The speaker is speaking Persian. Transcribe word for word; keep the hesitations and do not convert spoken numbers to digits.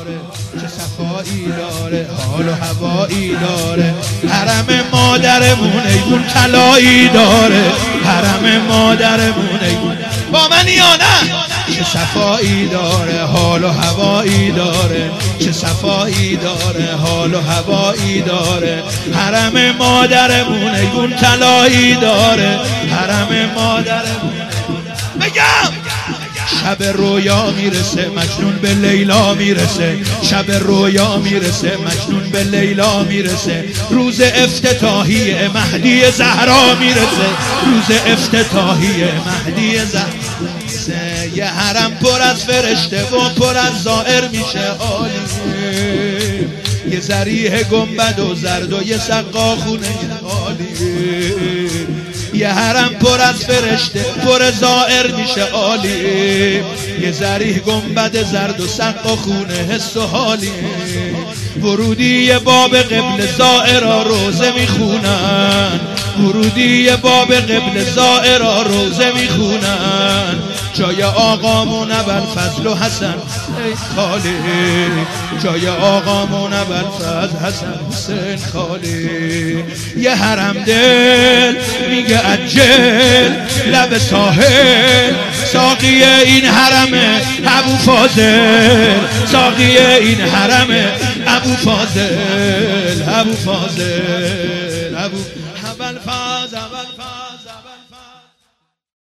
چه صفایی داره، حال و هوایی داره. حرم مادرمون ایوون طلایی داره، حرم مادرمون ایوون با من یا نه؟ چه صفایی داره، حال و هوایی داره، چه صفایی داره، حال و هوایی داره. حرم مادرمون ایوون طلایی داره، حرم مادرمون. بگم شب رویا میرسه مجنون به لیلا میرسه، شب رویا میرسه مجنون به لیلا میرسه. روز افتتاحی مهدی زهرا میرسه، روز افتتاحی مهدی زهرا. یه حرم پر از فرشته و پر از زائر میشه عالی، یه ذریح گنبد و زرد و یه سقا خونه عالی. یه حرم پر از فرشته پر زائر میشه عالی، یه ذریح گنبد زرد و سقا خونه حس و حالی. ورودی باب قبل زائرا روزه میخونن، ورودی باب قبل زائرا روزه میخونن. جای آقامون ابوالفضل و حسن خالی، جای آقامون ابوالفضل حسن حسین خالی. یه حرم دل میگه عجل لب ساحل، ساقی این حرمه ابو فاضل، ساقی این حرمه ابو فاضل، ابو فاضل، ابو ابوالفضل، ابوالفضل.